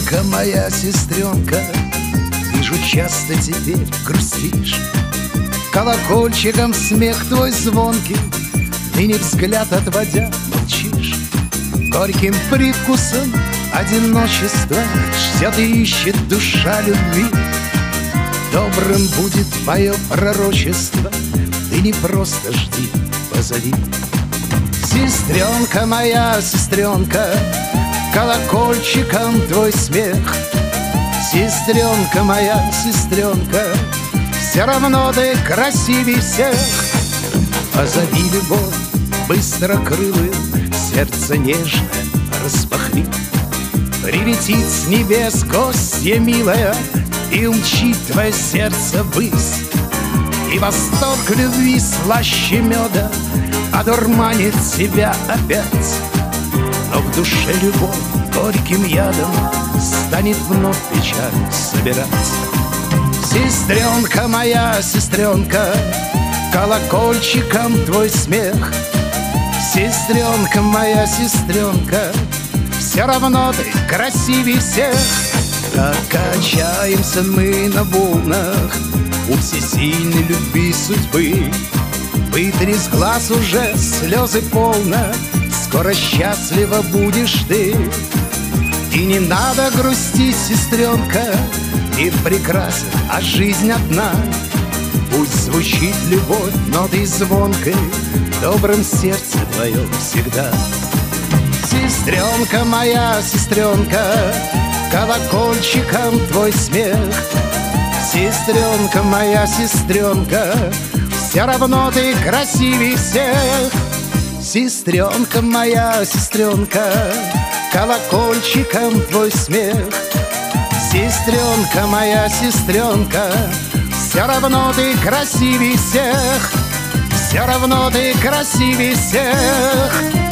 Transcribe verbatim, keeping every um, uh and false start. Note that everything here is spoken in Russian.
Сестренка моя, сестренка, вижу, часто теперь грустишь. Колокольчиком смех твой звонкий, ныне взгляд отводя молчишь. Горьким привкусом одиночества ждет и ищет душа любви. Добрым будет твое пророчество, ты не просто жди, позови. Сестренка моя, сестренка, колокольчиком твой смех. Сестренка моя, сестренка, все равно ты красивей всех. Позови любовь быстрокрылую, сердце нежное распахни. Прилетит с небес гостья милая и умчит твое сердце ввысь. И восторг любви слаще меда одурманит тебя опять. Но в душе любовь горьким ядом станет вновь печаль собирать. Сестренка моя, сестренка, колокольчиком твой смех. Сестренка моя, сестренка, все равно ты красивей всех. Как качаемся мы на волнах у всесильной любви судьбы. Вытри с глаз уже слезы полно, скоро счастлива будешь ты. И не надо грустить, сестренка, мир прекрасен, а жизнь одна. Пусть звучит любовь нотой звонкой в добром сердце твоем всегда. Сестренка моя, сестренка, колокольчиком твой смех. Сестренка моя, сестренка, все равно ты красивей всех. Сестренка моя, сестренка, колокольчиком твой смех. Сестренка моя, сестренка, все равно ты красивей всех. Все равно ты красивей всех.